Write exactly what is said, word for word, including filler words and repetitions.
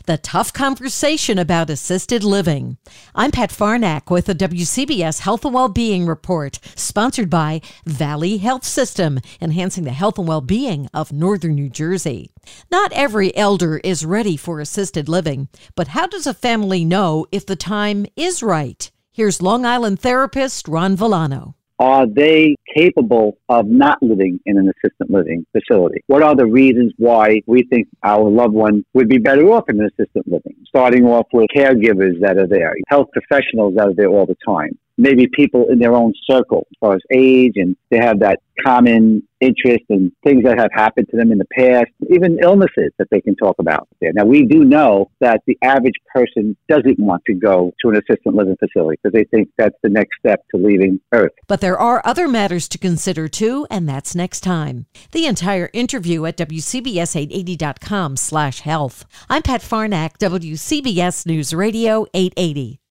the tough conversation about assisted living. I'm Pat Farnack with the W C B S Health and Wellbeing Report, sponsored by Valley Health System, enhancing the health and well-being of Northern New Jersey. Not every elder is ready for assisted living, but how does a family know if the time is right? Here's Long Island therapist Ron Villano. Are they capable of not living in an assisted living facility? What are the reasons why we think our loved one would be better off in an assisted living? Starting off with caregivers that are there, health professionals that are there all the time, maybe people in their own circle as far as age, and they have that common interest in things that have happened to them in the past, even illnesses that they can talk about there. Now, we do know that the average person doesn't want to go to an assisted living facility because they think that's the next step to leaving Earth. But there are other matters to consider too, and that's next time. The entire interview at W C B S eight eighty dot com slash health. I'm Pat Farnack, W C B S News Radio eight eighty.